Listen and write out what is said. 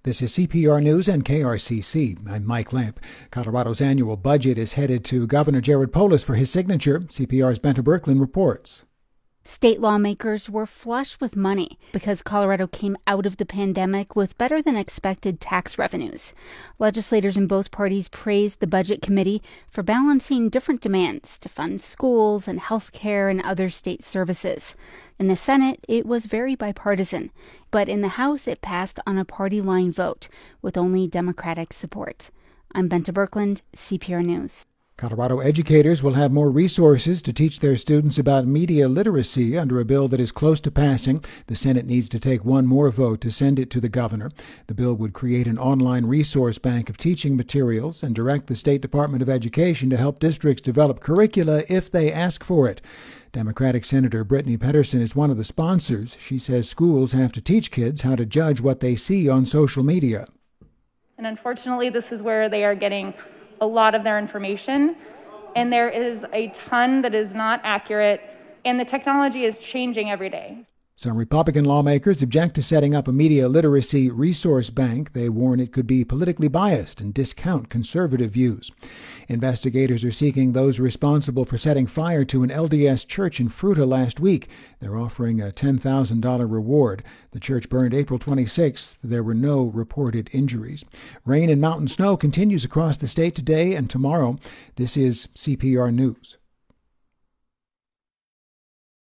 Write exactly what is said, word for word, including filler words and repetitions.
This is C P R News and K R C C. I'm Mike Lamp. Colorado's annual budget is headed to Governor Jared Polis for his signature. C P R's Benta Berkland reports. State lawmakers were flush with money because Colorado came out of the pandemic with better than expected tax revenues. Legislators in both parties praised the Budget Committee for balancing different demands to fund schools and health care and other state services. In the Senate, it was very bipartisan, but in the House, it passed on a party line vote with only Democratic support. I'm Benta Berkland, C P R News. Colorado educators will have more resources to teach their students about media literacy under a bill that is close to passing. The Senate needs to take one more vote to send it to the governor. The bill would create an online resource bank of teaching materials and direct the State Department of Education to help districts develop curricula if they ask for it. Democratic Senator Brittany Pettersen is one of the sponsors. She says schools have to teach kids how to judge what they see on social media. And unfortunately, this is where they are getting a lot of their information, and there is a ton that is not accurate, and the technology is changing every day. Some Republican lawmakers object to setting up a media literacy resource bank. They warn it could be politically biased and discount conservative views. Investigators are seeking those responsible for setting fire to an L D S church in Fruita last week. They're offering a ten thousand dollars reward. The church burned April twenty-sixth. There were no reported injuries. Rain and mountain snow continues across the state today and tomorrow. This is C P R News.